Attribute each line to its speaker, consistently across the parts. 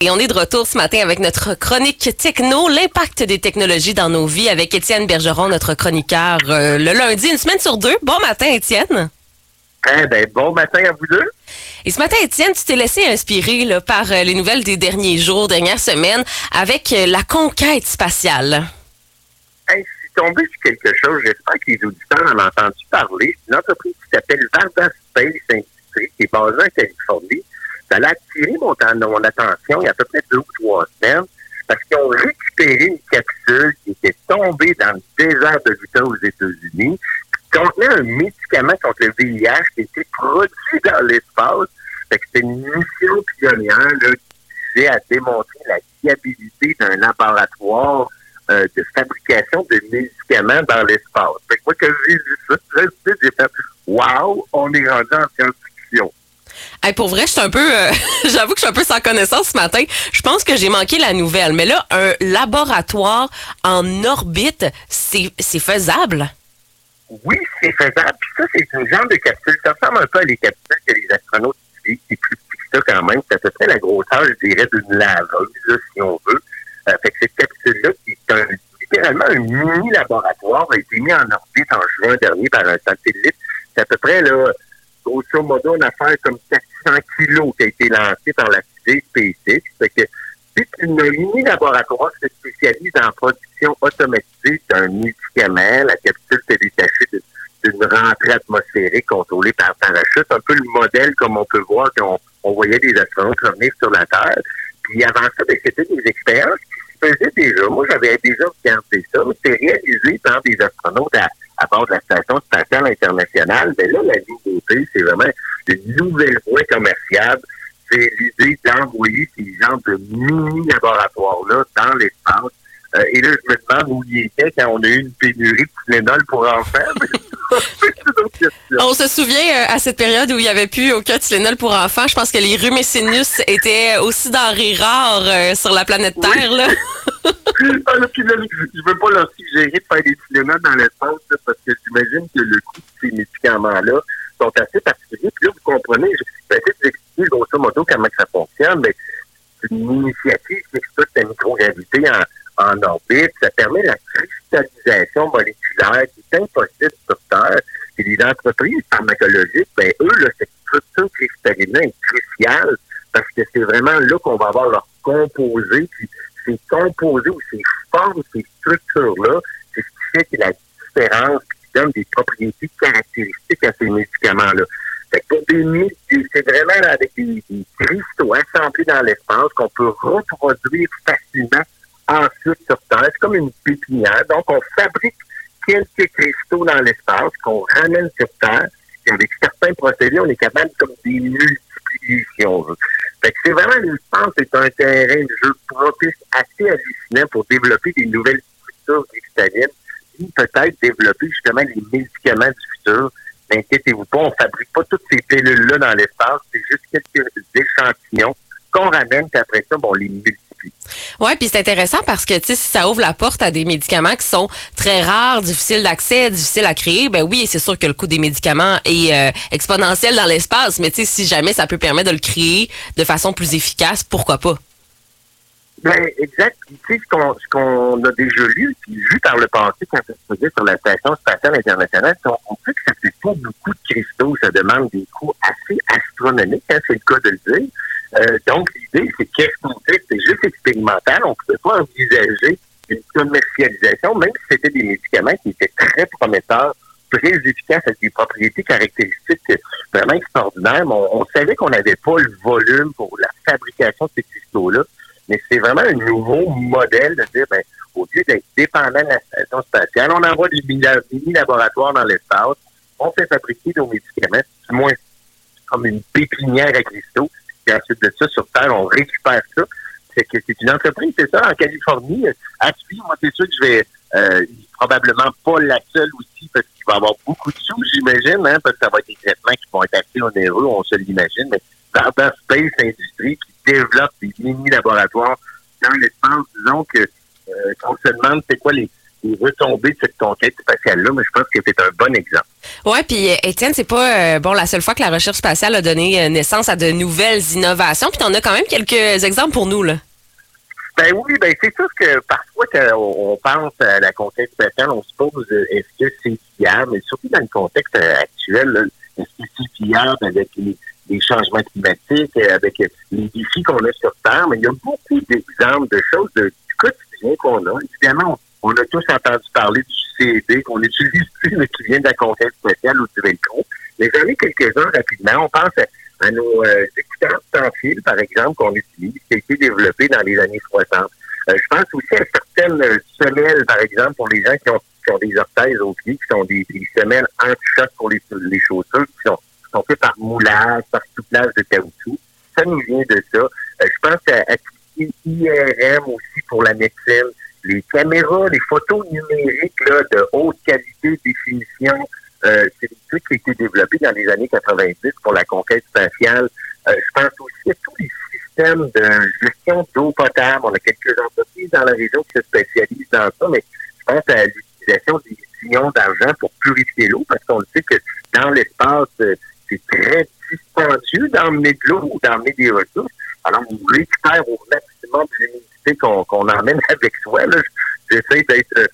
Speaker 1: Et on est de retour ce matin avec notre chronique techno, l'impact des technologies dans nos vies avec Étienne Bergeron, notre chroniqueur le lundi, une semaine sur deux. Bon matin, Étienne.
Speaker 2: Bon matin à vous deux.
Speaker 1: Et ce matin, Étienne, tu t'es laissé inspirer là, par les nouvelles des derniers jours, dernières semaines, avec la conquête spatiale.
Speaker 2: Je suis tombé sur quelque chose, j'espère que les auditeurs en ont entendu parler. C'est une entreprise qui s'appelle Varda Space Industries, qui est basée en Californie. Ça a attiré mon attention il y a à peu près 2 ou 3 semaines parce qu'ils ont récupéré une capsule qui était tombée dans le désert de l'Utah aux États-Unis qui contenait un médicament contre le VIH qui était produit dans l'espace. Fait que c'était une mission pionnière là, qui visait à démontrer la viabilité d'un laboratoire de fabrication de médicaments dans l'espace. Fait que moi, quand j'ai vu ça, j'ai fait « Wow, on est rendu en science-fiction ».
Speaker 1: Hey, pour vrai, je suis un peu, j'avoue que je suis un peu sans connaissance ce matin. Je pense que j'ai manqué la nouvelle. Mais là, un laboratoire en orbite, c'est faisable?
Speaker 2: Oui, c'est faisable. Puis ça, c'est une genre de capsule. Ça ressemble un peu à les capsules que les astronautes utilisent. C'est plus petit que ça quand même. C'est à peu près la grosseur, je dirais, d'une laveuse, là, si on veut. Fait que cette capsule-là, qui est littéralement un mini-laboratoire, a été mis en orbite en juin dernier par un satellite. C'est à peu près, là, grosso modo, une affaire comme 400 kilos qui a été lancée par la fusée SpaceX. Fait que c'est une mini-laboratoire qui se spécialise en production automatisée d'un médicament. La capsule s'est détachée d'une rentrée atmosphérique contrôlée par parachute. Un peu le modèle comme on peut voir quand on voyait des astronautes revenir sur la Terre. Puis avant ça, c'était des expériences qui se faisaient déjà. Moi, j'avais déjà regardé ça. C'était réalisé par des astronautes à bord de la Station spatiale internationale. Mais là, la nouveauté, c'est vraiment une nouvelle voie commerciale. C'est l'idée d'envoyer ces genres de mini-laboratoires-là dans l'espace. Et là, je me demande où il était quand on a eu une pénurie de Tylenol pour enfants.
Speaker 1: On se souvient à cette période où il n'y avait plus aucun Tylenol pour enfants. Je pense que les rhumes et sinus étaient aussi denrées rares sur la planète Terre. Là.
Speaker 2: Puis là, je veux pas leur suggérer de faire des Tylenol dans l'espace là, parce que j'imagine que le coût de ces médicaments-là sont assez particuliers. Puis là, vous comprenez, je vais essayer de vous expliquer grosso modo comment ça fonctionne, mais c'est une initiative qui exploite la microgravité en orbite. Ça permet la cristallisation moléculaire qui est impossible sur Terre. Et les entreprises pharmacologiques, ben eux, là, cette structure cristalline est cruciale parce que c'est vraiment là qu'on va avoir leur composé. Puis ces composés ou ces formes, ces structures-là, c'est ce qui fait que la différence qui donne des propriétés caractéristiques à ces médicaments-là. Fait que pour c'est vraiment là, avec des cristaux assemblés dans l'espace qu'on peut reproduire facilement ensuite sur Terre. C'est comme une pépinière. Donc, on fabrique quelques cristaux dans l'espace qu'on ramène sur Terre. Et avec certains procédés, on est capable comme des multiplier, si on veut. Fait que c'est vraiment, l'espace, c'est un terrain de jeu propice assez hallucinant pour développer des nouvelles structures cristallines et peut-être développer justement les médicaments du futur. Inquiétez-vous pas, on ne fabrique pas toutes ces pilules-là dans l'espace. C'est juste quelques échantillons qu'on ramène, puis après ça, on les multiplie.
Speaker 1: Oui, puis c'est intéressant parce que, tu sais, si ça ouvre la porte à des médicaments qui sont très rares, difficiles d'accès, difficiles à créer, ben oui, c'est sûr que le coût des médicaments est exponentiel dans l'espace, mais tu sais, si jamais ça peut permettre de le créer de façon plus efficace, pourquoi pas?
Speaker 2: Ben, exact. Tu sais, ce qu'on a déjà lu, puis vu par le passé quand ça se faisait sur la Station spatiale internationale, on sait que ça fait pas beaucoup de cristaux, ça demande des coûts assez astronomiques, hein, c'est le cas de le dire. Donc, l'idée, c'est qu'est-ce qu'on fait? C'est juste expérimental. On ne pouvait pas envisager une commercialisation, même si c'était des médicaments qui étaient très prometteurs, très efficaces, avec des propriétés caractéristiques vraiment extraordinaires. Mais on savait qu'on n'avait pas le volume pour la fabrication de ces cristaux-là. Mais c'est vraiment un nouveau modèle de dire, ben, au lieu d'être dépendant de la Station spatiale, on envoie des mini-laboratoires dans l'espace, on fait fabriquer nos médicaments, du moins comme une pépinière à cristaux. Puis ensuite de ça, sur Terre, on récupère ça. C'est que c'est une entreprise, c'est ça, en Californie. À suivre, moi, c'est sûr que je vais probablement pas la seule aussi, parce qu'il va y avoir beaucoup de sous, j'imagine, hein, parce que ça va être des traitements qui vont être assez onéreux, on se l'imagine, mais dans Space Industries qui développe des mini-laboratoires dans l'espace, disons que qu'on se demande c'est quoi les retombées de cette conquête spatiale-là, mais je pense que c'est un bon exemple.
Speaker 1: Ouais, puis Étienne, c'est pas la seule fois que la recherche spatiale a donné naissance à de nouvelles innovations, puis t'en as quand même quelques exemples pour nous, là.
Speaker 2: Ben oui, c'est sûr que parfois quand on pense à la conquête spatiale, on se pose est-ce que c'est fiable, mais surtout dans le contexte actuel, là, est-ce que c'est fiable avec les changements climatiques, avec les défis qu'on a sur Terre, mais il y a beaucoup d'exemples de choses du quotidien qu'on a. Évidemment, on a tous entendu parler du CED qu'on utilise plus, mais qui vient de la conquête spatiale ou du Velcro. Mais j'en ai quelques-uns rapidement. On pense à nos écouteurs sans fil, par exemple, qu'on utilise, qui a été développé dans les années 60. Je pense aussi à certaines semelles, par exemple, pour les gens qui ont des orteils aux pieds, qui sont des semelles anti-choc pour les chaussures, qui sont faites par moulage, par souplage de caoutchouc. Ça nous vient de ça. Je pense à tout ce qui est IRM aussi pour la médecine. Les caméras, les photos numériques là, de haute qualité, définition, c'est des trucs qui ont été développés dans les années 90 pour la conquête spatiale. Je pense aussi à tous les systèmes de gestion d'eau potable. On a quelques entreprises dans la région qui se spécialisent dans ça, mais je pense à l'utilisation des millions d'argent pour purifier l'eau, parce qu'on le sait que dans l'espace, c'est très dispendieux d'emmener de l'eau ou d'emmener des ressources. Alors, on récupère au maximum de l'humidité qu'on emmène avec soi. Là. J'essaie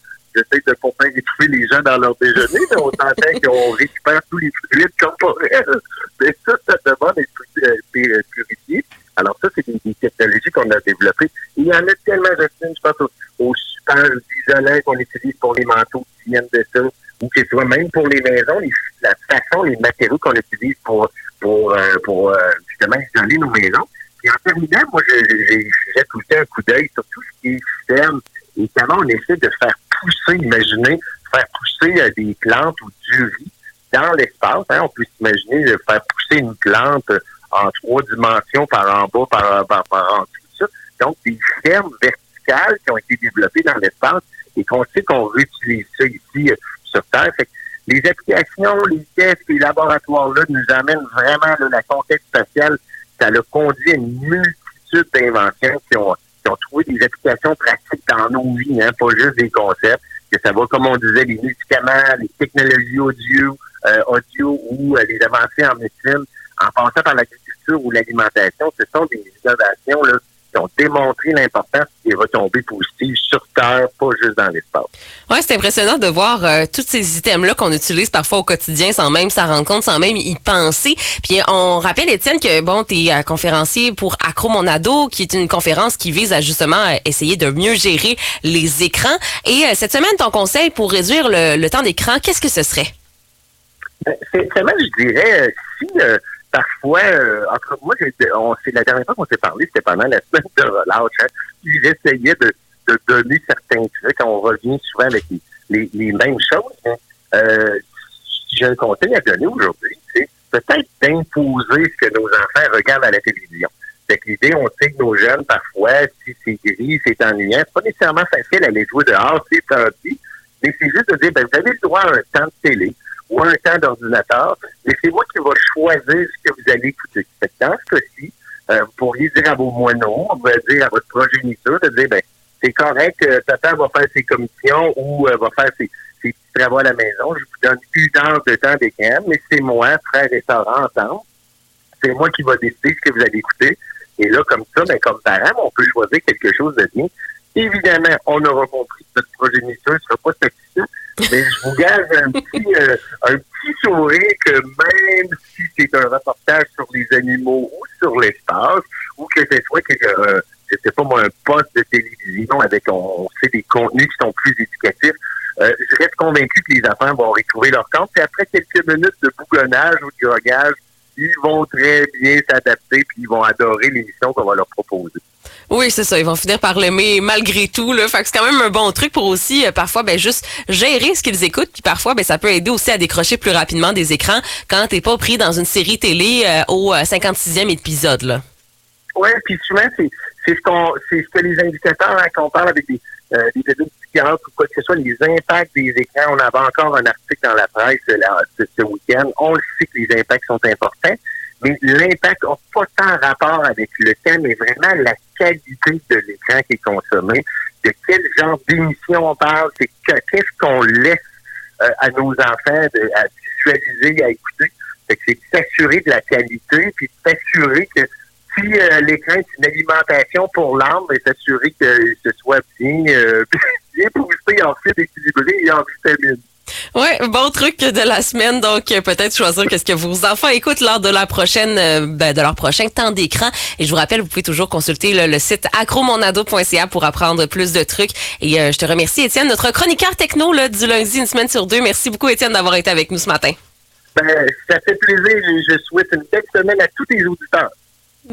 Speaker 2: de pas faire étouffer les gens dans leur déjeuner, mais on s'entend qu'on récupère tous les fluides corporels. Mais ça demande d'être purifié. Alors ça, c'est des technologies qu'on a développées. Et il y en a tellement, Justine, je pense aux super isolants qu'on utilise pour les manteaux qui viennent de ça, ou que ce soit même pour les maisons, la façon, les matériaux qu'on utilise pour justement isoler nos maisons. Et en terminant, moi, j'ai tout le temps un coup d'œil sur tout ce qui est système et comment on essaie de faire pousser, imaginez, faire pousser des plantes ou du riz dans l'espace. Hein. On peut s'imaginer de faire pousser une plante en 3 dimensions par en bas, par en dessous, ça. Donc, des fermes verticales qui ont été développées dans l'espace et qu'on sait qu'on réutilise ça ici sur Terre. Fait que les applications, les tests, les laboratoires-là nous amènent vraiment la conquête spatiale. Ça a conduit à une multitude d'inventions qui ont trouvé des applications pratiques dans nos vies, hein, pas juste des concepts. Que ça va, comme on disait, les médicaments, les technologies audio ou les avancées en médecine, en passant par l'agriculture ou l'alimentation, ce sont des innovations là, qui ont démontré l'importance des retombées positives sur Terre, pas juste dans l'espace.
Speaker 1: Ouais, c'est impressionnant de voir tous ces items-là qu'on utilise parfois au quotidien sans même s'en rendre compte, sans même y penser. Puis on rappelle, Étienne, que t'es conférencier pour Accro Mon Ado, qui est une conférence qui vise à justement essayer de mieux gérer les écrans. Et cette semaine, ton conseil pour réduire le temps d'écran, qu'est-ce que ce serait?
Speaker 2: Cette semaine, je dirais, si parfois, entre moi, c'est la dernière fois qu'on s'est parlé, c'était pendant la semaine de relâche. Hein, puis j'essayais de donner certains trucs. On revient souvent avec les mêmes choses. Hein. Si j'ai un conseil à donner aujourd'hui, c'est peut-être d'imposer ce que nos enfants regardent à la télévision. C'est que l'idée, on sait que nos jeunes, parfois, si c'est gris, c'est ennuyant, c'est pas nécessairement facile à aller jouer dehors, c'est gentil, mais c'est juste de dire, vous avez le droit à un temps de télé ou un temps d'ordinateur, mais c'est moi qui vais choisir ce que vous allez écouter. Fait que dans ce cas-ci, vous pourriez dire à vos moineaux, vous pourriez dire à votre progéniture, de dire, c'est correct, papa va faire ses commissions ou va faire ses petits travaux à la maison, je vous donne 1 heure de temps d'écran, mais c'est moi, frère et sœur ensemble, c'est moi qui va décider ce que vous allez écouter. Et là, comme ça, comme parent, on peut choisir quelque chose de bien. Évidemment, on aura compris que notre progéniture ne sera pas satisfaite, mais je vous gage un petit sourire que même si c'est un reportage sur les animaux ou sur l'espace, ou que ce soit je sais pas moi, un poste de télévision avec, on sait, des contenus qui sont plus éducatifs, je reste convaincu que les enfants vont retrouver leur compte. Et après quelques minutes de bougonnage ou de grogage, ils vont très bien s'adapter puis ils vont adorer l'émission qu'on va leur proposer.
Speaker 1: Oui, c'est ça. Ils vont finir par l'aimer malgré tout. Là. Fait que c'est quand même un bon truc pour aussi, parfois, juste gérer ce qu'ils écoutent. Puis parfois, ça peut aider aussi à décrocher plus rapidement des écrans quand t'es pas pris dans une série télé au 56e épisode. Là.
Speaker 2: Oui, puis souvent, c'est ce que les indicateurs, hein, qu'on parle avec des études psychiatres ou quoi que ce soit, les impacts des écrans. On avait encore un article dans la presse ce week-end. On le sait que les impacts sont importants, mais l'impact n'a pas tant rapport avec le temps, mais vraiment la qualité de l'écran qui est consommé. de quel genre d'émission on parle, qu'est-ce qu'on laisse à nos enfants à visualiser, à écouter. Fait que c'est de s'assurer de la qualité, puis de s'assurer que si l'écran est une alimentation pour l'âme, s'assurer que ce soit bien, bien boosté en fibres équilibrées et en vitamines.
Speaker 1: Ouais, bon truc de la semaine, donc peut-être choisir qu'est-ce que vos enfants écoutent lors de leur prochain temps d'écran. Et je vous rappelle, vous pouvez toujours consulter le site acromonado.ca pour apprendre plus de trucs. Et je te remercie, Étienne, notre chroniqueur techno là, du lundi, une semaine sur deux. Merci beaucoup, Étienne, d'avoir été avec nous ce matin.
Speaker 2: Ça fait plaisir et je souhaite une belle semaine à tous les auditeurs.